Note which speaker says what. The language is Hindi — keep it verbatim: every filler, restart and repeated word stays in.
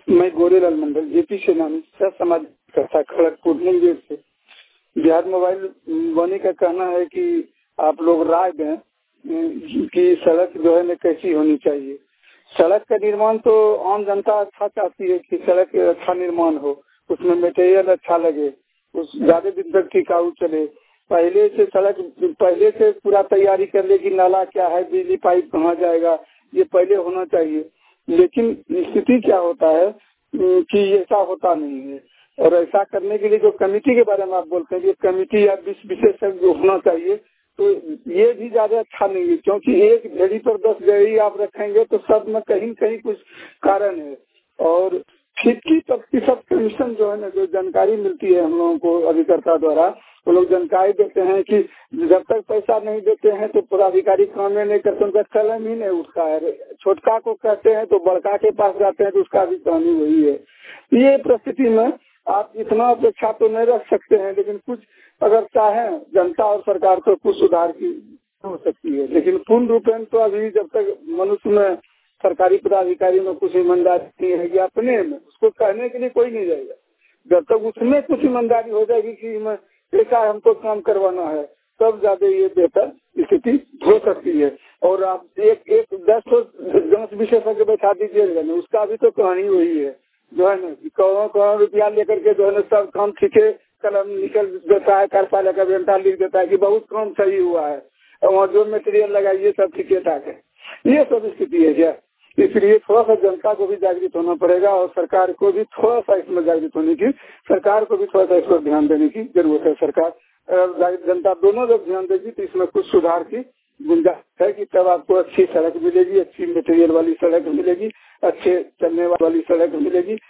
Speaker 1: मैं गोरेलाल मंडल जेपी सेनानी सह समाज संस्था खड़गपुर मुंगेर से। बिहार मोबाइल वाणी का कहना है कि आप लोग राय दें कि सड़क जो है न कैसी होनी चाहिए। सड़क का निर्माण तो आम जनता अच्छा चाहती है कि सड़क अच्छा निर्माण हो, उसमें मटेरियल अच्छा लगे, उस ज्यादा दिन तक टिकाऊ चले। पहले से सड़क पहले से पूरा तैयारी कर ले कि नाला क्या है, बिजली पाइप कहाँ जाएगा, ये पहले होना चाहिए। लेकिन स्थिति क्या होता है कि ऐसा होता नहीं है। और ऐसा करने के लिए जो कमेटी के बारे में आप बोलते हैं कि कमेटी या विशेषज्ञ होना चाहिए, तो ये भी ज्यादा अच्छा नहीं है, क्योंकि एक घड़ी पर दस घड़ी आप रखेंगे तो सब में कहीं कहीं कुछ कारण है। और फिफ्टी प्रतिशत कमीशन जो है ना, जो जानकारी मिलती है हम लोगों को अभिकर्ता द्वारा, वो लोग जानकारी देते हैं कि जब तक पैसा नहीं देते हैं तो पदाधिकारी काम में नहीं करते, उनका कलम ही नहीं उठता है। छोटका को कहते हैं तो बड़का के पास जाते हैं तो उसका भी कहानी वही है। ये परिस्थिति में आप इतना अपेक्षा तो नहीं रख सकते हैं, लेकिन कुछ अगर चाहें जनता और सरकार तो कुछ सुधार की हो सकती है। लेकिन पूर्ण रूपेण तो अभी जब तक मनुष्य में सरकारी पदाधिकारी में कुछ ईमानदारी नहीं है, अपने में उसको कहने के लिए कोई नहीं जाएगा। जब तक उसमें कुछ ईमानदारी हो जाएगी कि ऐसा हमको काम करवाना है, तब ज्यादा ये बेहतर स्थिति हो सकती है। और आप एक एक दस जांच विशेषज्ञ बैठा दीजिएगा ना, उसका भी तो कहानी वही है जो है ना, करोड़ों करोड़ रुपया लेकर के जो है ना सब काम ठीके कलम निकल देता है, कार्यपालक अभियंता लिख देता है कि बहुत काम सही हुआ है, और वहाँ जो मटेरियल लगाइए सब ठीके ठाक है। ये सब स्थिति है क्या? इसलिए थोड़ा सा जनता को भी जागृत होना पड़ेगा और सरकार को भी थोड़ा सा इसमें जागृत होने की सरकार को भी थोड़ा सा इस पर ध्यान देने की जरूरत है। सरकार जनता दोनों जब ध्यान देगी तो इसमें कुछ सुधार की गुंजाइश है कि तब आपको अच्छी सड़क मिलेगी, अच्छी मटेरियल वाली सड़क मिलेगी, अच्छे चलने वाली सड़क मिलेगी।